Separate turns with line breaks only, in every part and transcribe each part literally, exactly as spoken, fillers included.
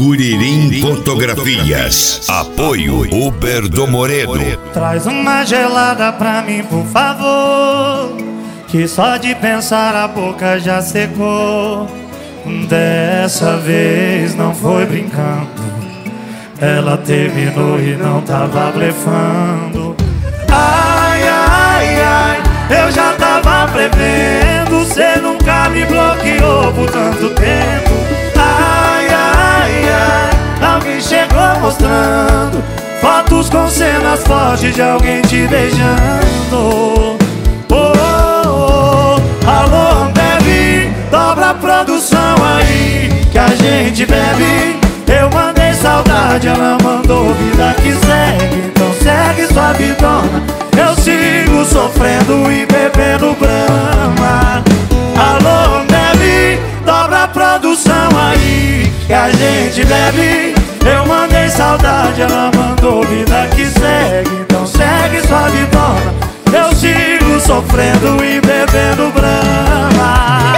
Curirim Fotografias. Apoio Uber do Moredo.
Traz uma gelada pra mim, por favor, que só de pensar a boca já secou. Dessa vez não foi brincando, ela terminou e não tava blefando. Ai, ai, ai, eu já tava prevendo, cê nunca me bloqueou por tanto tempo. Ai, ai, ai, alguém chegou mostrando fotos com cenas fortes de alguém te beijando. Oh, oh, oh, alô, Ambev, dobra a produção aí que a gente bebe. Eu mandei saudade, ela mandou vida que segue. Então segue sua vidona, eu sigo sofrendo e bebendo Brahma. Alô, Ambev, dobra a produção aí que a gente bebe. Eu mandei saudade, ela mandou vida que segue. Então segue sua vidona, eu sigo sofrendo e bebendo Brahma.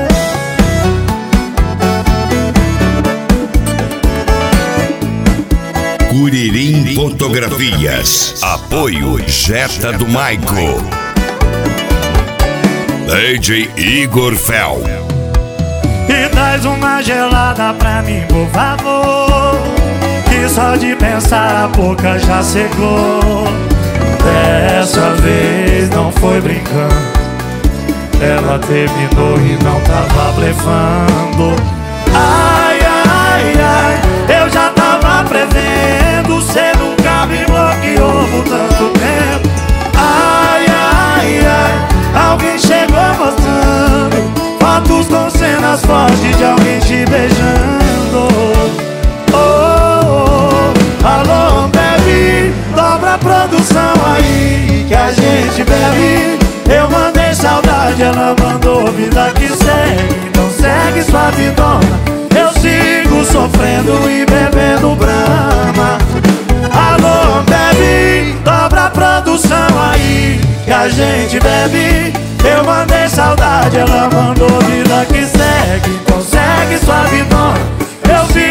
Curirim Fotografias. Apoio Jetta do Maico. D J Igor Fel.
E traz uma gelada pra mim, por favor, que só de pensar a boca já secou. Dessa vez não foi brincando, ela terminou e não tava blefando. Ai, ai, ai, eu já tava prevendo, cê nunca me bloqueou por tanto tempo. Ai, ai, ai, alguém chegou mostrando fotos com cenas fortes de alguém te beijando. Oh, oh, oh, alô, Ambev, dobra a produção aí que a gente bebe. Eu mandei saudade, ela mandou vida que segue. Então segue sua vidona, eu sigo sofrendo e bebendo Brahma. Alô, Ambev, dobra a produção aí que a gente bebe. Eu mandei saudade, ela mandou vida que segue. Então segue sua vidona, eu sigo